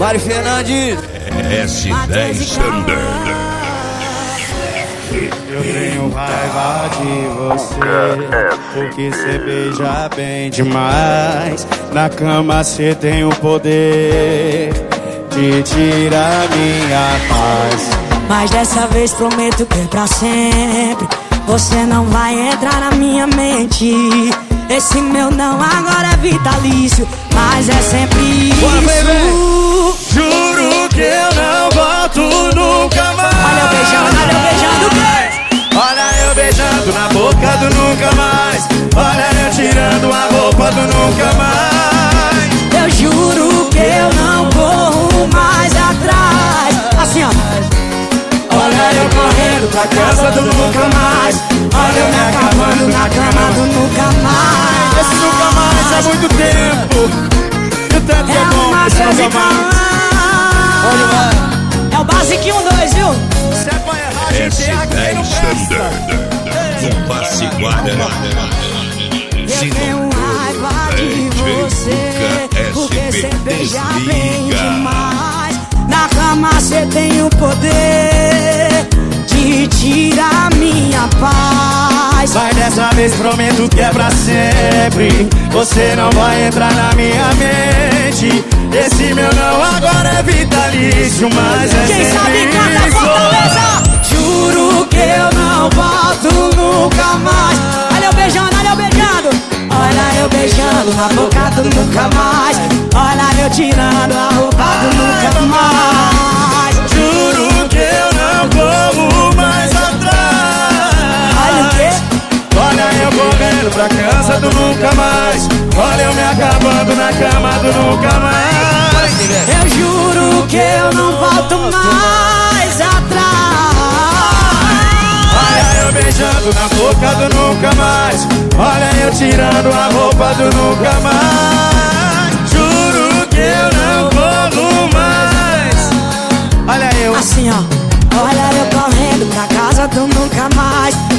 Mário Fernandes. S10 Thunder. Eu tenho raiva de você, porque cê beija bem demais. Na cama cê tem o poder de tirar minha paz. Mas dessa vez prometo que é pra sempre. Você não vai entrar na minha mente. Esse meu não agora é vitalício, mas é sempre isso. Bora, baby. Juro que eu não volto nunca mais. Olha eu beijando, Olha eu beijando na boca do nunca mais. Olha eu tirando a roupa do nunca mais. eu juro que eu não corro mais atrás. Assim ó. Olha eu correndo pra casa do nunca mais. Olha eu me acabando na cama do nunca mais. Esse nunca mais é muito tempo. E o tanto que é bom, esse nunca mais. É o basiquinho 2, viu? Se é pra errar, a gente erra que nem no S10 festa. Thunder. Um passe guarda. Eu tenho raiva de você, porque cê beija bem demais. Na cama cê tem o poder de tirar minha paz. Mas dessa vez prometo que é pra sempre. Você não vai entrar na minha mente. Esse meu não agora é vitalício, mas é Quem sempre sabe canta isso. Fortaleza. Juro que eu não volto nunca mais. Olha eu beijando, olha eu beijando na boca do nunca mais. Olha eu tirando a roupa do nunca mais. Juro que eu não corro mais atrás. Olha o quê? Olha eu correndo pra casa do nunca mais. Olha eu me acabando na cama do nunca mais. Eu juro que eu não volto mais atrás. Olha eu beijando na boca do nunca mais. Olha eu tirando a roupa do nunca mais. Juro que eu não corro mais. Olha eu Assim ó. Olha eu correndo pra casa do nunca mais.